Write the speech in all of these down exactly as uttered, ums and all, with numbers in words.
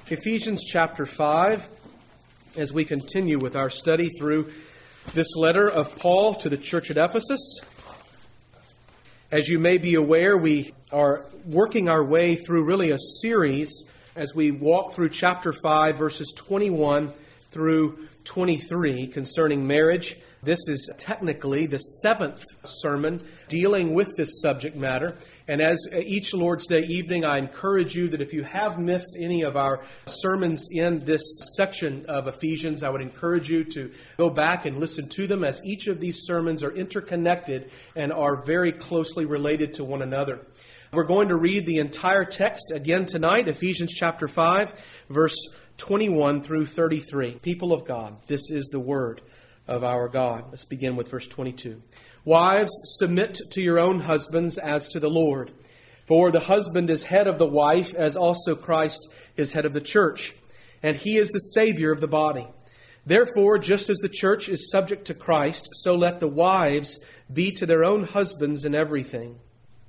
Ephesians chapter five, as we continue with our study through this letter of Paul to the church at Ephesus. As you may be aware, we are working our way through really a series as we walk through chapter five, verses twenty-one through twenty-three concerning marriage. This is technically the seventh sermon dealing with this subject matter. And as each Lord's Day evening, I encourage you that if you have missed any of our sermons in this section of Ephesians, I would encourage you to go back and listen to them, as each of these sermons are interconnected and are very closely related to one another. We're going to read the entire text again tonight, Ephesians chapter five, verse twenty-one through thirty-three. People of God, this is the word of our God. Let's begin with verse twenty-two. Wives, submit to your own husbands as to the Lord. For the husband is head of the wife, as also Christ is head of the church, and he is the Savior of the body. Therefore, just as the church is subject to Christ, so let the wives be to their own husbands in everything.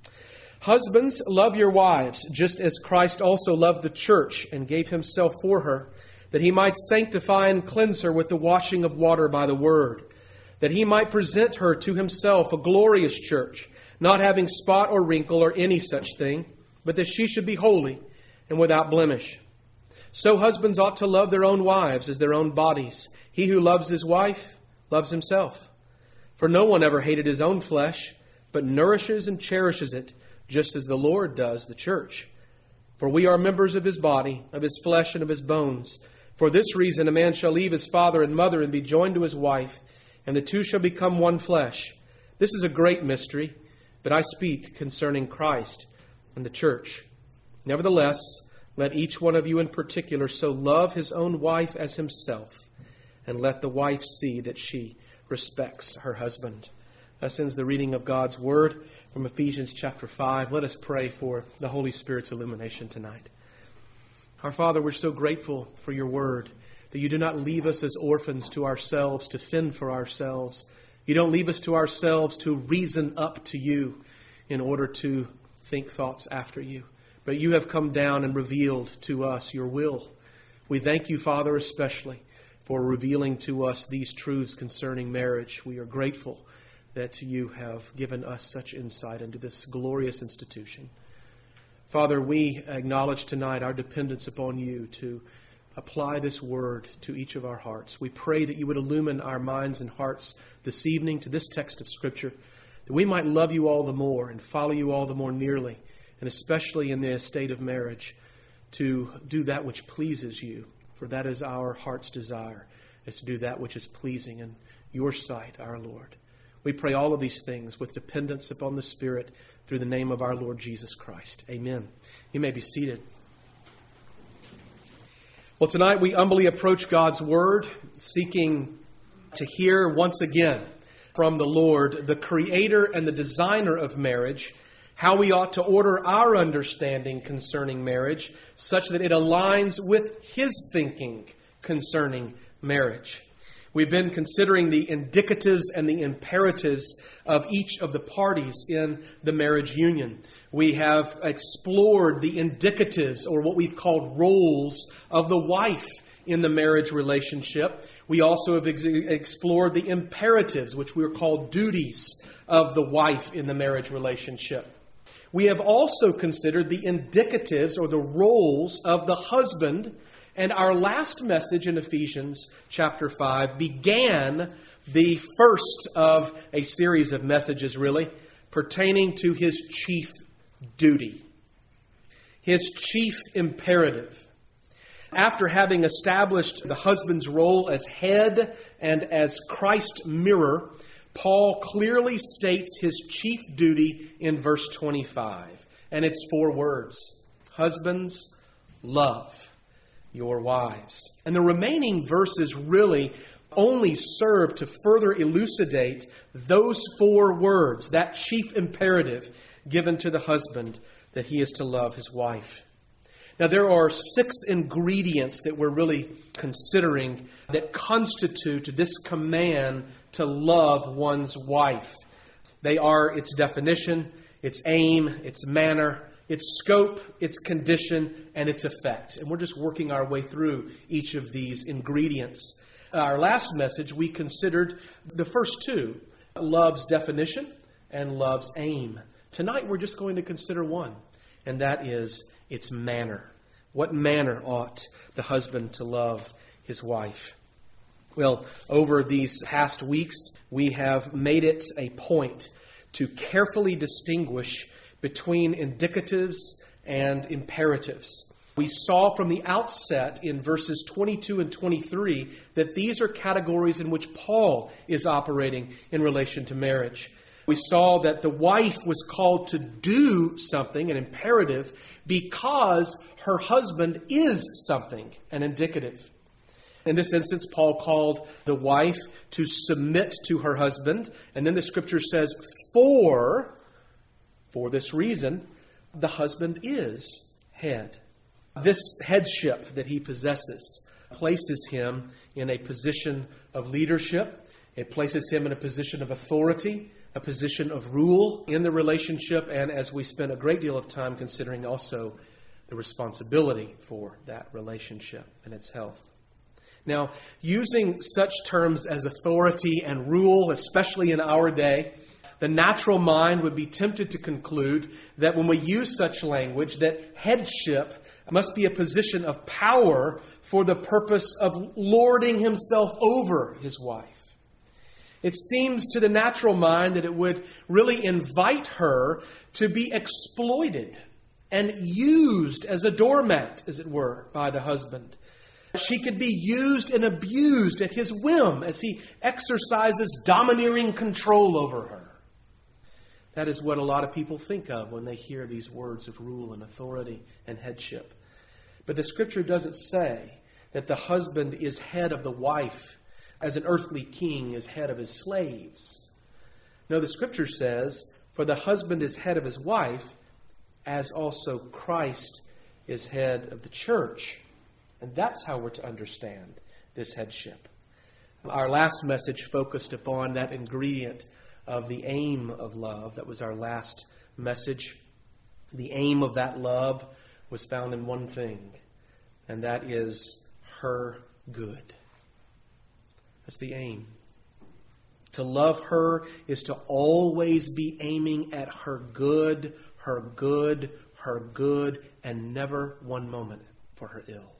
Husbands, love your wives, just as Christ also loved the church and gave himself for her, that he might sanctify and cleanse her with the washing of water by the word, that he might present her to himself a glorious church, not having spot or wrinkle or any such thing, but that she should be holy and without blemish. So husbands ought to love their own wives as their own bodies. He who loves his wife loves himself. For no one ever hated his own flesh, but nourishes and cherishes it, just as the Lord does the church. For we are members of his body, of his flesh and of his bones. For this reason a man shall leave his father and mother and be joined to his wife, and the two shall become one flesh. This is a great mystery, but I speak concerning Christ and the church. Nevertheless, let each one of you in particular so love his own wife as himself, and let the wife see that she respects her husband. Thus ends the reading of God's word from Ephesians chapter five. Let us pray for the Holy Spirit's illumination tonight. Our Father, we're so grateful for your word, that you do not leave us as orphans to ourselves to fend for ourselves. You don't leave us to ourselves to reason up to you in order to think thoughts after you. But you have come down and revealed to us your will. We thank you, Father, especially for revealing to us these truths concerning marriage. We are grateful that you have given us such insight into this glorious institution. Father, we acknowledge tonight our dependence upon you to apply this word to each of our hearts. We pray that you would illumine our minds and hearts this evening to this text of Scripture, that we might love you all the more and follow you all the more nearly, and especially in the estate of marriage, to do that which pleases you. For that is our heart's desire, is to do that which is pleasing in your sight, our Lord. We pray all of these things with dependence upon the Spirit through the name of our Lord Jesus Christ. Amen. You may be seated. Well, tonight we humbly approach God's Word, seeking to hear once again from the Lord, the creator and the designer of marriage, how we ought to order our understanding concerning marriage such that it aligns with His thinking concerning marriage. We've been considering the indicatives and the imperatives of each of the parties in the marriage union. We have explored the indicatives, or what we've called roles, of the wife in the marriage relationship. We also have ex- explored the imperatives, which we are called duties, of the wife in the marriage relationship. We have also considered the indicatives, or the roles, of the husband. And our last message in Ephesians chapter five began the first of a series of messages, really, pertaining to his chief duty, his chief imperative. After having established the husband's role as head and as Christ mirror, Paul clearly states his chief duty in verse twenty-five. And it's four words: husbands, love your wives. And the remaining verses really only serve to further elucidate those four words, that chief imperative given to the husband, that he is to love his wife. Now, there are six ingredients that we're really considering that constitute this command to love one's wife. They are its definition, its aim, its manner, its scope, its condition, and its effect. And we're just working our way through each of these ingredients. Our last message, we considered the first two, love's definition and love's aim. Tonight, we're just going to consider one, and that is its manner. What manner ought the husband to love his wife? Well, over these past weeks, we have made it a point to carefully distinguish between indicatives and imperatives. We saw from the outset in verses twenty-two and twenty-three that these are categories in which Paul is operating in relation to marriage. We saw that the wife was called to do something, an imperative, because her husband is something, an indicative. In this instance, Paul called the wife to submit to her husband. And then the scripture says, for, for this reason, the husband is head. This headship that he possesses places him in a position of leadership. It places him in a position of authority, a position of rule in the relationship. And as we spent a great deal of time considering also the responsibility for that relationship and its health. Now, using such terms as authority and rule, especially in our day, the natural mind would be tempted to conclude that when we use such language, that headship must be a position of power for the purpose of lording himself over his wife. It seems to the natural mind that it would really invite her to be exploited and used as a doormat, as it were, by the husband. She could be used and abused at his whim as he exercises domineering control over her. That is what a lot of people think of when they hear these words of rule and authority and headship. But the scripture doesn't say that the husband is head of the wife as an earthly king is head of his slaves. No, the scripture says, for the husband is head of his wife, as also Christ is head of the church. And that's how we're to understand this headship. Our last message focused upon that ingredient of the aim of love. That was our last message. The aim of that love was found in one thing, and that is her good. That's the aim. To love her is to always be aiming at her good, her good, her good, and never one moment for her ill.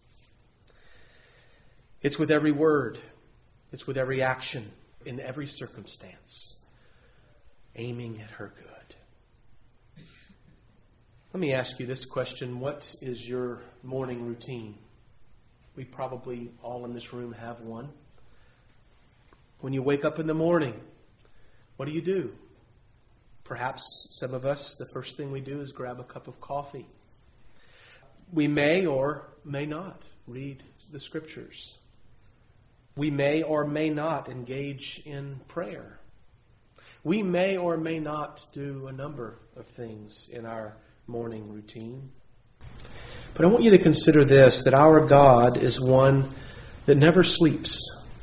It's with every word. It's with every action, in every circumstance, aiming at her good. Let me ask you this question. What is your morning routine? We probably all in this room have one. When you wake up in the morning, what do you do? Perhaps some of us, the first thing we do is grab a cup of coffee. We may or may not read the scriptures. We may or may not engage in prayer. We may or may not do a number of things in our morning routine. But I want you to consider this, that our God is one that never sleeps.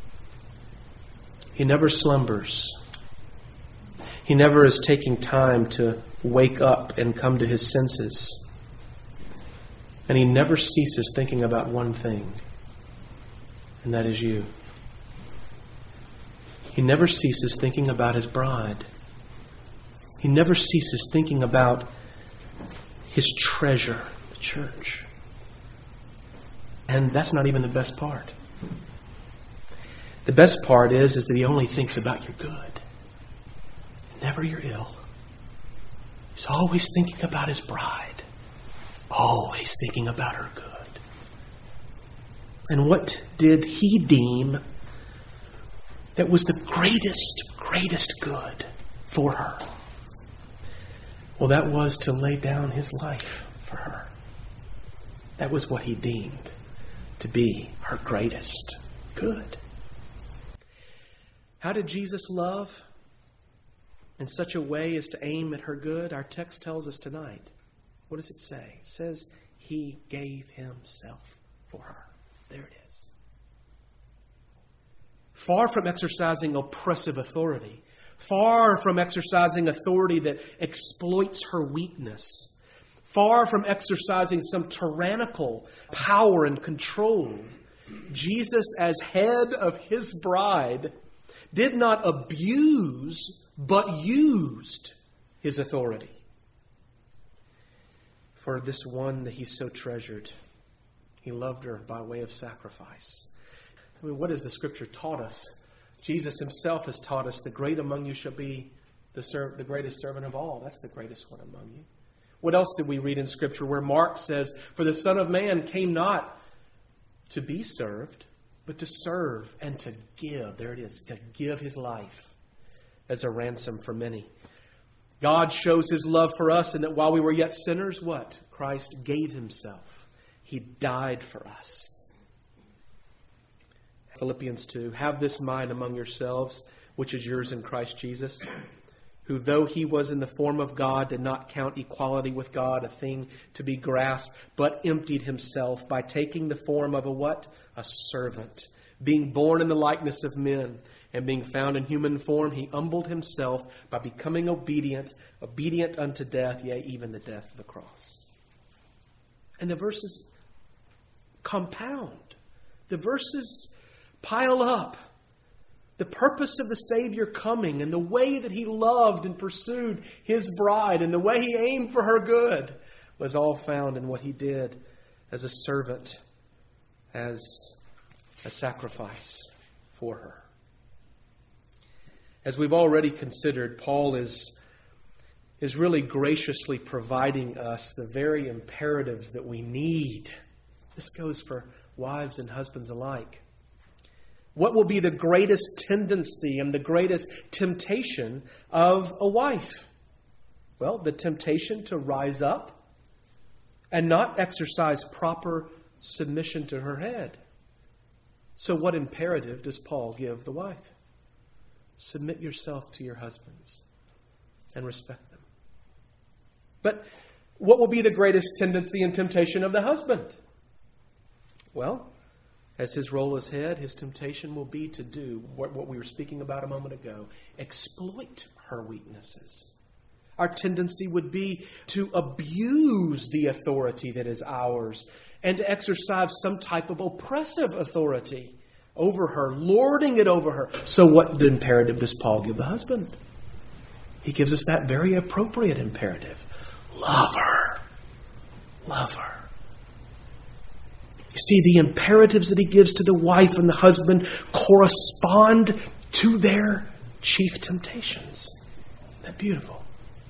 He never slumbers. He never is taking time to wake up and come to his senses. And he never ceases thinking about one thing, and that is you. He never ceases thinking about his bride. He never ceases thinking about his treasure, the church. And that's not even the best part. The best part is, is that he only thinks about your good, never your ill. He's always thinking about his bride, always thinking about her good. And what did he deem that was the greatest, greatest good for her? Well, that was to lay down his life for her. That was what he deemed to be her greatest good. How did Jesus love in such a way as to aim at her good? Our text tells us tonight. What does it say? It says he gave himself for her. There it is. Far from exercising oppressive authority, far from exercising authority that exploits her weakness, Far from exercising some tyrannical power and control, Jesus, as head of his bride, did not abuse, but used his authority for this one that he so treasured. He loved her by way of sacrifice. I mean, what has the Scripture taught us? Jesus himself has taught us, the great among you shall be the, ser- the greatest servant of all. That's the greatest one among you. What else did we read in Scripture where Mark says, for the Son of Man came not to be served, but to serve and to give. There it is, to give his life as a ransom for many. God shows his love for us in that while we were yet sinners, what? Christ gave himself. He died for us. Philippians two, have this mind among yourselves, which is yours in Christ Jesus, who though he was in the form of God, did not count equality with God a thing to be grasped, but emptied himself by taking the form of a what? A servant. Being born in the likeness of men, and being found in human form, he humbled himself by becoming obedient, obedient unto death, yea, even the death of the cross. And the verses compound. The verses pile up. The purpose of the Savior coming and the way that he loved and pursued his bride and the way he aimed for her good was all found in what he did as a servant, as a sacrifice for her. As we've already considered, Paul is, is really graciously providing us the very imperatives that we need. This goes for wives and husbands alike. What will be the greatest tendency and the greatest temptation of a wife? Well, the temptation to rise up and not exercise proper submission to her head. So what imperative does Paul give the wife? Submit yourself to your husbands and respect them. But what will be the greatest tendency and temptation of the husband? Well, as his role as head, his temptation will be to do what, what we were speaking about a moment ago. Exploit her weaknesses. Our tendency would be to abuse the authority that is ours and to exercise some type of oppressive authority over her, lording it over her. So what imperative does Paul give the husband? He gives us that very appropriate imperative. Love her. Love her. You see, the imperatives that he gives to the wife and the husband correspond to their chief temptations. Isn't that beautiful?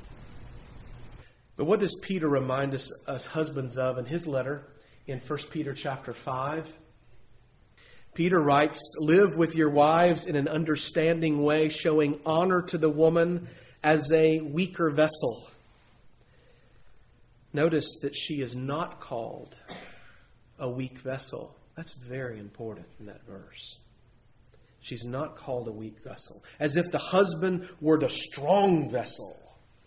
But what does Peter remind us, us husbands of in his letter in First Peter chapter five? Peter writes, live with your wives in an understanding way, showing honor to the woman as a weaker vessel. Notice that she is not called a weak vessel. That's very important in that verse. She's not called a weak vessel. As if the husband were the strong vessel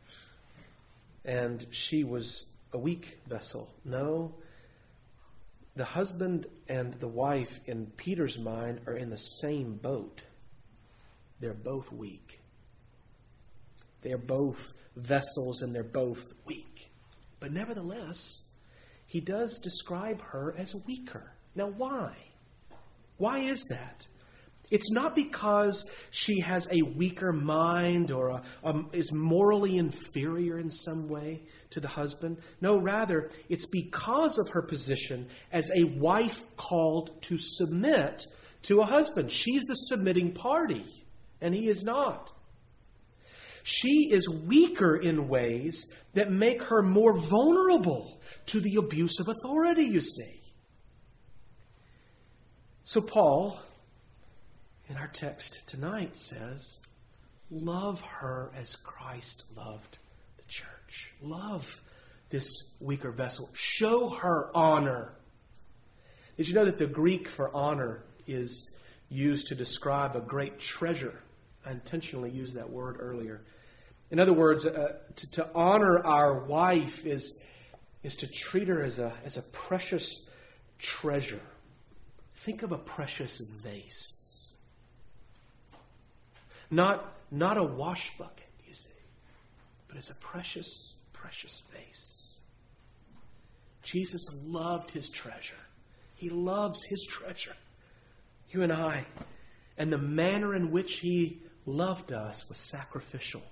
and she was a weak vessel. No. The husband and the wife in Peter's mind are in the same boat. They're both weak. They're both vessels and they're both weak. But nevertheless, he does describe her as weaker. Now, why? Why is that? It's not because she has a weaker mind or a, um, is morally inferior in some way to the husband. No, rather, it's because of her position as a wife called to submit to a husband. She's the submitting party, and he is not. She is weaker in ways that make her more vulnerable to the abuse of authority, you see. So Paul, in our text tonight, says, love her as Christ loved the church. Love this weaker vessel. Show her honor. Did you know that the Greek for honor is used to describe a great treasure? I intentionally used that word earlier. In other words, uh, to, to honor our wife is, is to treat her as a, as a precious treasure. Think of a precious vase. Not, not a wash bucket, you see, but as a precious, precious vase. Jesus loved his treasure. He loves his treasure. You and I. And the manner in which he loved us was sacrificial.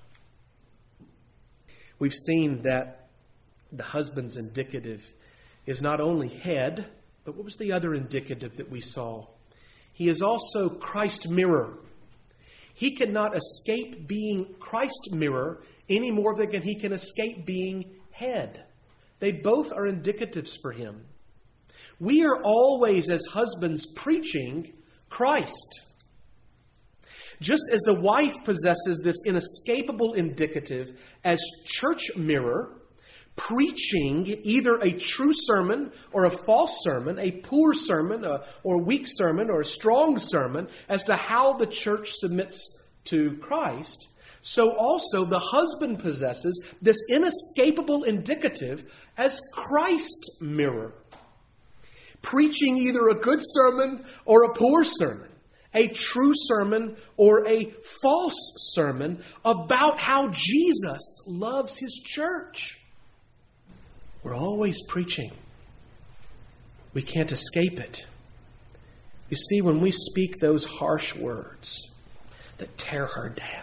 We've seen that the husband's indicative is not only head, but what was the other indicative that we saw? He is also Christ mirror. He cannot escape being Christ mirror any more than he can escape being head. They both are indicatives for him. We are always, as husbands, preaching Christ. Just as the wife possesses this inescapable indicative as church mirror, preaching either a true sermon or a false sermon, a poor sermon or a weak sermon or a strong sermon as to how the church submits to Christ, so also the husband possesses this inescapable indicative as Christ mirror. Preaching either a good sermon or a poor sermon, a true sermon or a false sermon about how Jesus loves his church. We're always preaching. We can't escape it. You see, when we speak those harsh words that tear her down,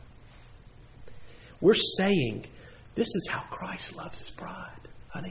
we're saying, this is how Christ loves his bride, honey.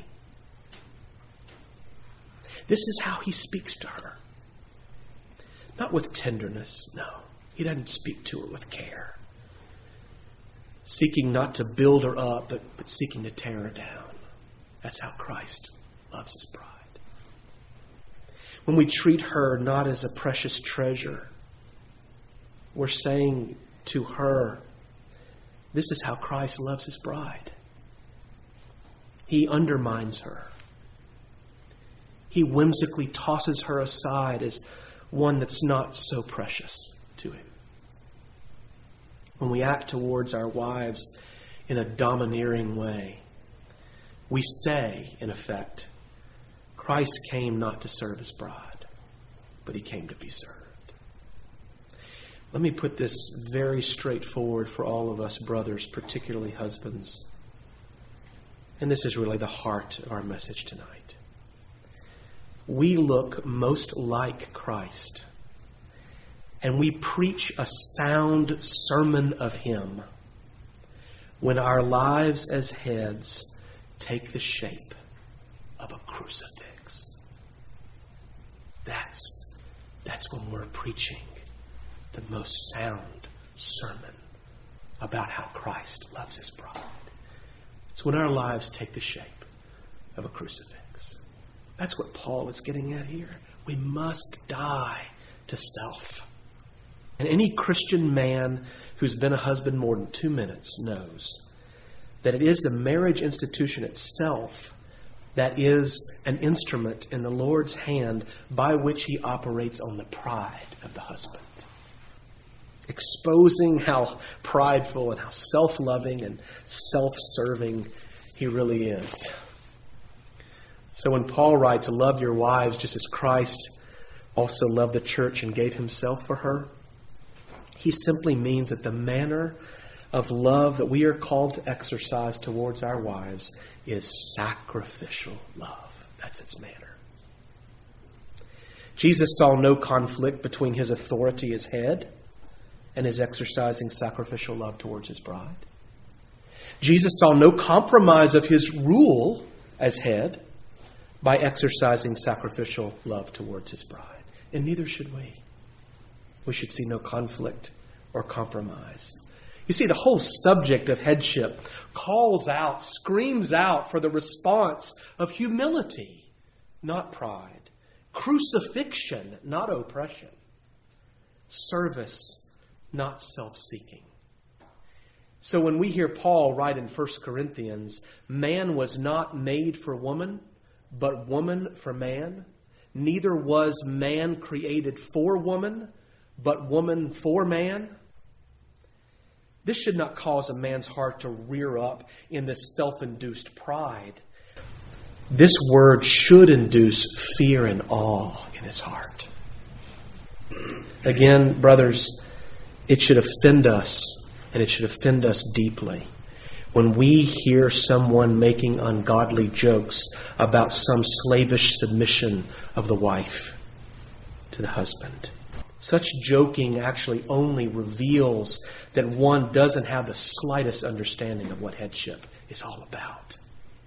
This is how he speaks to her. Not with tenderness, no. He doesn't speak to her with care. Seeking not to build her up, but, but seeking to tear her down. That's how Christ loves his bride. When we treat her not as a precious treasure, we're saying to her, this is how Christ loves his bride. He undermines her. He whimsically tosses her aside as one that's not so precious to him. When we act towards our wives in a domineering way, we say, in effect, Christ came not to serve his bride, but he came to be served. Let me put this very straightforward for all of us brothers, particularly husbands. And this is really the heart of our message tonight. We look most like Christ, and we preach a sound sermon of him when our lives as heads take the shape of a crucifix. That's, that's when we're preaching the most sound sermon about how Christ loves his bride. It's when our lives take the shape of a crucifix. That's what Paul is getting at here. We must die to self. And any Christian man who's been a husband more than two minutes knows that it is the marriage institution itself that is an instrument in the Lord's hand by which he operates on the pride of the husband. Exposing how prideful and how self-loving and self-serving he really is. So when Paul writes, love your wives just as Christ also loved the church and gave himself for her, he simply means that the manner of love that we are called to exercise towards our wives is sacrificial love. That's its manner. Jesus saw no conflict between his authority as head and his exercising sacrificial love towards his bride. Jesus saw no compromise of his rule as head by exercising sacrificial love towards his bride. And neither should we. We should see no conflict or compromise. You see, the whole subject of headship calls out, screams out for the response of humility, not pride. Crucifixion, not oppression. Service, not self-seeking. So when we hear Paul write in First Corinthians, man was not made for woman, but woman for man. Neither was man created for woman, but woman for man. This should not cause a man's heart to rear up in this self-induced pride. This word should induce fear and awe in his heart. Again, brothers, it should offend us, and it should offend us deeply When we hear someone making ungodly jokes about some slavish submission of the wife to the husband, such joking actually only reveals that one doesn't have the slightest understanding of what headship is all about.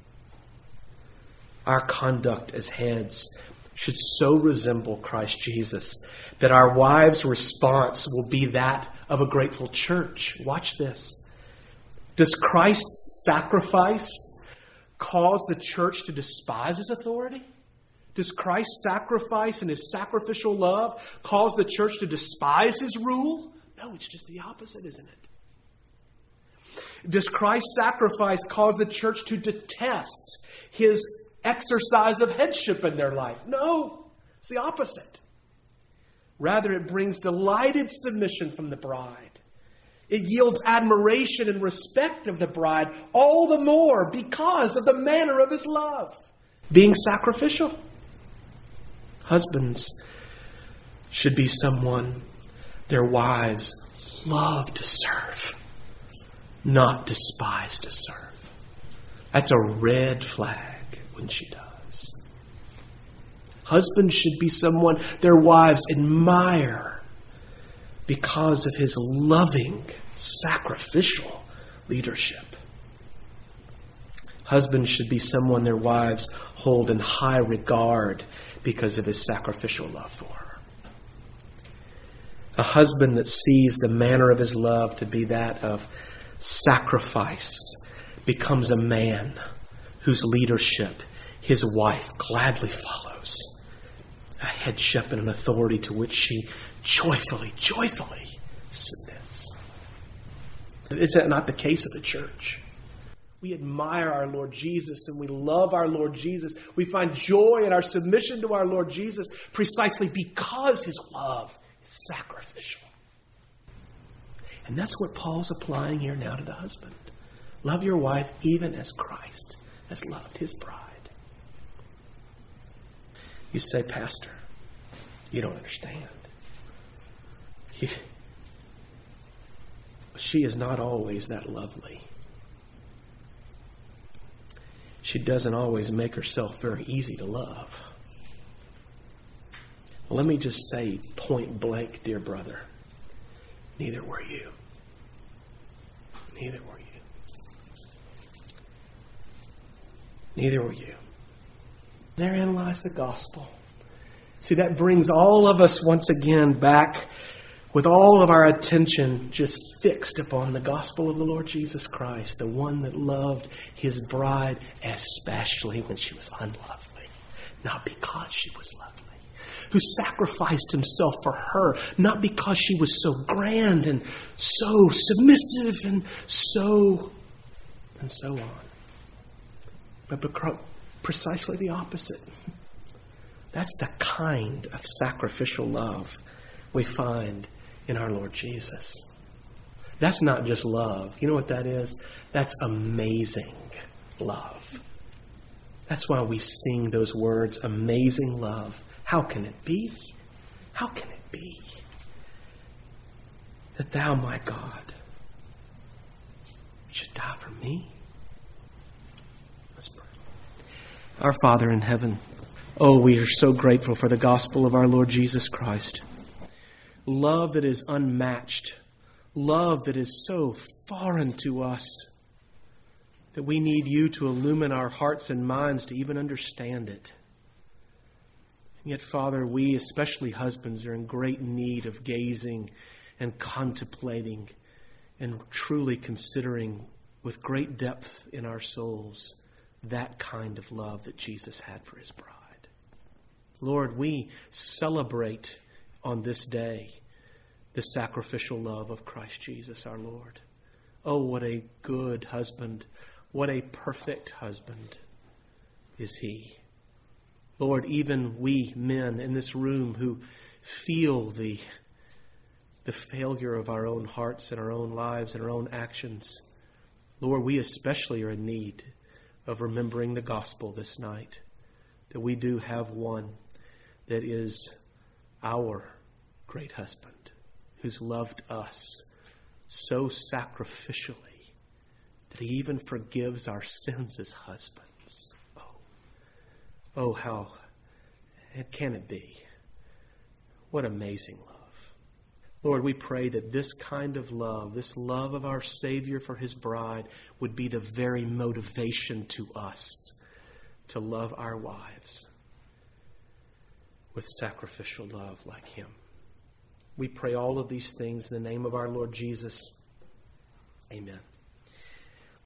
Our conduct as heads should so resemble Christ Jesus that our wives' response will be that of a grateful church. Watch this. Does Christ's sacrifice cause the church to despise his authority? Does Christ's sacrifice and his sacrificial love cause the church to despise his rule? No, it's just the opposite, isn't it? Does Christ's sacrifice cause the church to detest his exercise of headship in their life? No, it's the opposite. Rather, it brings delighted submission from the bride. It yields admiration and respect of the bride, all the more because of the manner of his love, being sacrificial. Husbands should be someone their wives love to serve, not despise to serve. That's a red flag when she does. Husbands should be someone their wives admire because of his loving, sacrificial leadership. Husbands should be someone their wives hold in high regard because of his sacrificial love for her. A husband that sees the manner of his love to be that of sacrifice becomes a man whose leadership his wife gladly follows. A headship and an authority to which she joyfully, joyfully submits. Is that not the case of the church? We admire our Lord Jesus and we love our Lord Jesus. We find joy in our submission to our Lord Jesus precisely because his love is sacrificial. And that's what Paul's applying here now to the husband. Love your wife even as Christ has loved his bride. You say, Pastor, you don't understand. He, she is not always that lovely. She doesn't always make herself very easy to love. Well, let me just say point blank, dear brother, neither were you. Neither were you. Neither were you. Therein lies the gospel. See, that brings all of us once again back with all of our attention just fixed upon the gospel of the Lord Jesus Christ, the one that loved his bride especially when she was unlovely, not because she was lovely, who sacrificed himself for her, not because she was so grand and so submissive and so and so on, but because precisely the opposite. That's the kind of sacrificial love we find in our Lord Jesus. That's not just love. You know what that is? That's amazing love. That's why we sing those words, amazing love. How can it be? How can it be that thou, my God, should die for me? Let's pray. Our Father in heaven, oh, we are so grateful for the gospel of our Lord Jesus Christ. Love that is unmatched. Love that is so foreign to us that we need you to illumine our hearts and minds to even understand it. And yet, Father, we, especially husbands, are in great need of gazing and contemplating and truly considering with great depth in our souls that kind of love that Jesus had for his bride. Lord, we celebrate on this day the sacrificial love of Christ Jesus our Lord. Oh, what a good husband, what a perfect husband is he. Lord, even we men in this room who feel the, the failure of our own hearts and our own lives and our own actions, Lord, we especially are in need of remembering the gospel this night, that we do have one that is our great husband, who's loved us so sacrificially that He even forgives our sins as husbands. Oh, oh, how can it be? What amazing love. Lord, we pray that this kind of love, this love of our Savior for His bride, would be the very motivation to us to love our wives with sacrificial love like Him. We pray all of these things in the name of our Lord Jesus. Amen.